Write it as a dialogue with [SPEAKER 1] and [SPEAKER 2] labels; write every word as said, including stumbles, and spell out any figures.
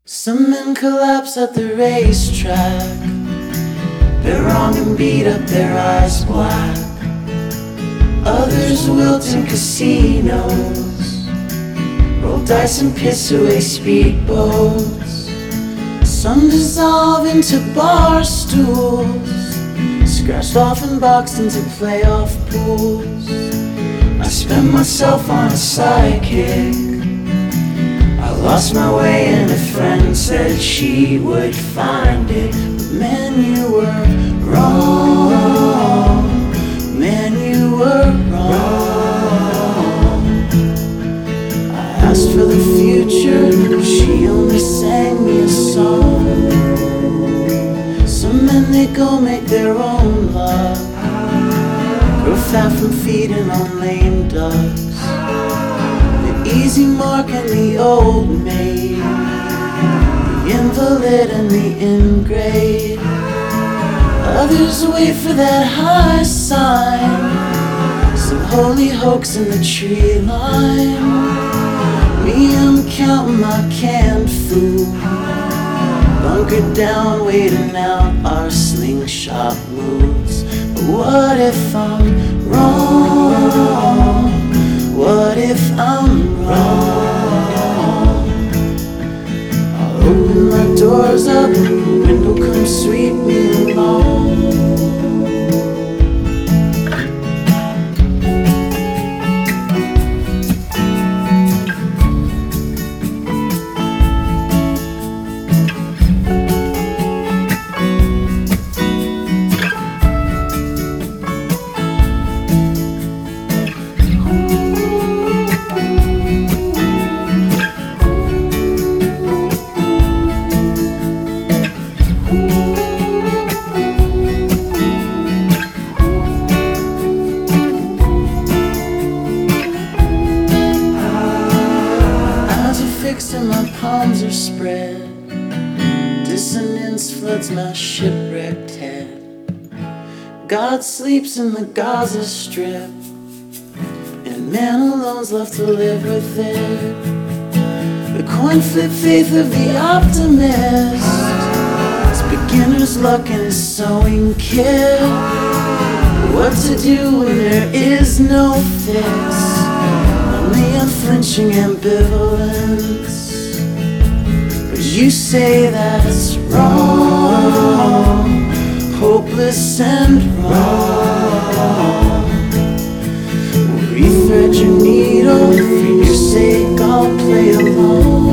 [SPEAKER 1] Some men collapse at the racetrack. They're wrong and beat up, their eyes black. Others wilt in casinos, roll dice and piss away speedboats. Some dissolve into bar stools, scratched off and boxed into playoff pools. I spent myself on a sidekick. I lost my way and a friend said she would find it. But man, you were wrong. Man, you were wrong. I asked for the future, she only sang me a song. Some men, they go make their own luck, grow fat from feeding on lame ducks. Easy mark and the old maid, the invalid and the ingrate. Others wait for that high sign, some holy hoax in the tree line. Me, I'm counting my canned food, bunkered down, waiting out our slingshot moves. But what if I'm wrong? What if I'm wrong? I'll open my doors up, the window come sweep me along. And my palms are spread, dissonance floods my shipwrecked head. God sleeps in the Gaza Strip, and man alone's left to live with it. The coin flip faith of the optimist, it's beginner's luck and his sewing kit. What to do when there is no fix, only unflinching ambivalence. But you say that's wrong, hopeless and wrong. Rethread your needle, for your sake I'll play along.